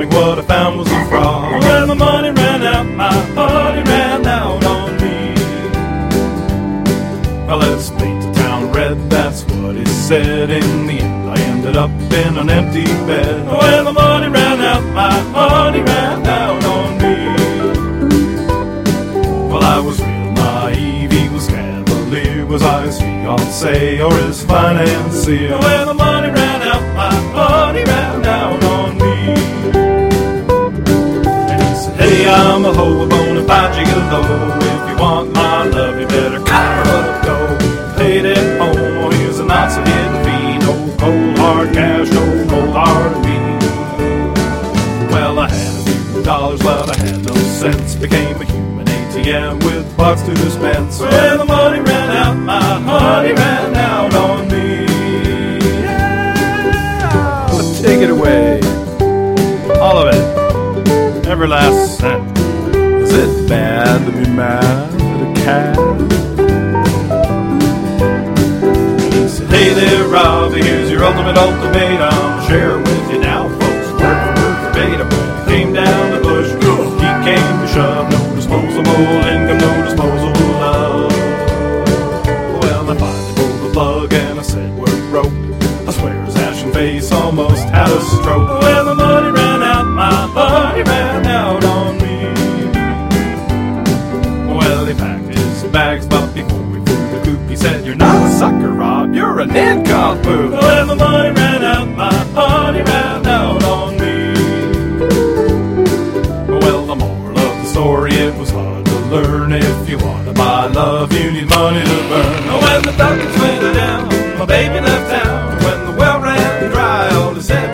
farming, what I found was a fraud. When the money ran out, my money ran out on me. Well, let's paint the town red, that's what it said. In the end, I ended up in an empty bed. When the money ran out, my money ran out on me. Well, I was real naive, he was cavalier. Was I his fiancé or his financier? When the money ran out, my money ran out on me. And he said, hey, I'm a hoe, a bona fide gigolo. If you want my love, you better clear up, go. Paid at home, oh, here's a not-so-hidden fee. No cold hard cash, no cold hard bean. Well, I had a few dollars, but I had no sense. Became a human ATM with bucks to dispense. When the money ran out, my money ran out on me. Yeah. Take it away, all of it, every last cent. Is it bad to be mad at a cat? He said, hey there, Robbie, here's your ultimate ultimatum. Share it with you now, folks, word for word verbatim. Came down the bush, he came to shove. No disposable income, no disposable love. Well, I finally pulled the plug and I said we're broke. I swear his ashen face almost had a stroke. When the money ran out, my money ran out on me. Well, he packed his bags, but before we flew the coop, he said, you're not a sucker, Rob, you're a nincompoop. When the money ran out, my money ran out on me. Well, the moral of the story, it was hard to learn. If you want to buy love, you need money to burn. When the ducks went down, my baby left town. When the well ran dry, all the